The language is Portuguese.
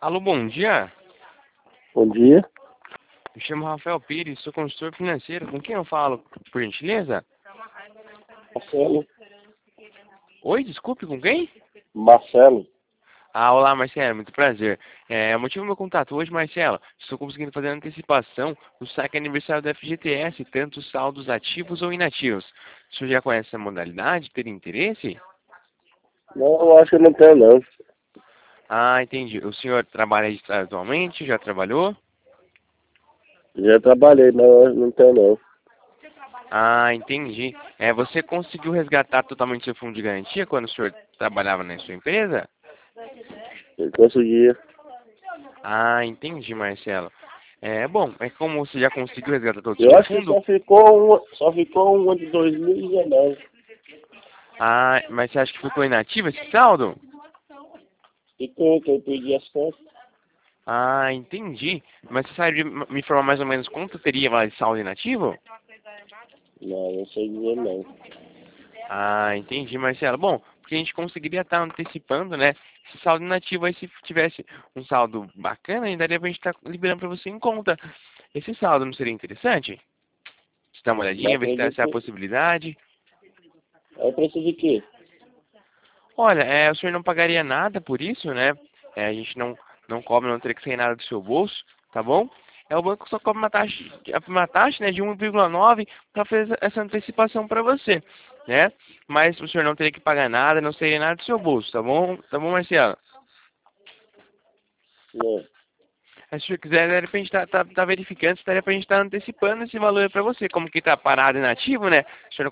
Alô, bom dia. Bom dia, Me chamo Rafael Pires, sou consultor financeiro. Com quem eu falo, por gentileza? Marcelo. Oi, desculpe, com quem? Marcelo, Olá, Marcelo, muito prazer. O motivo do meu contato hoje, Marcelo, estou conseguindo fazer a antecipação do saque aniversário da FGTS, tanto saldos ativos ou inativos. O senhor já conhece essa modalidade? Teria interesse? não, eu acho que eu não tenho não. Entendi. O senhor trabalha aí atualmente? Já trabalhou? Já trabalhei, mas eu não tenho não. Entendi. Você conseguiu resgatar totalmente seu fundo de garantia quando o senhor trabalhava na sua empresa? Eu conseguia. Entendi, Marcelo. Bom, é como você já conseguiu resgatar todo o Eu seu acho que fundo. só ficou uma de 2019. Mas você acha que ficou inativo esse saldo? Ficou, que eu perdi as contas. Entendi. Mas você sabe me informar mais ou menos quanto teria lá de saldo inativo? Não sei dizer não. Entendi, Marcelo. Bom, porque a gente conseguiria estar antecipando, né? Esse saldo inativo aí, se tivesse um saldo bacana, ainda daria pra gente estar liberando para você em conta. Esse saldo não seria interessante? Você dá uma Não olhadinha, ver se tem essa acredito. possibilidade. Eu preciso de quê? Olha, o senhor não pagaria nada por isso, né? A gente não cobra, não teria que sair nada do seu bolso, tá bom? O banco só cobra uma taxa, né, de 1,9 para fazer essa antecipação para você, né? Mas o senhor não teria que pagar nada, não seria nada do seu bolso, tá bom? Tá bom, Marcelo? Não. Se o senhor quiser, daria pra gente tá verificando, se daria pra gente estar antecipando esse valor para você, como que tá parado inativo, né? O senhor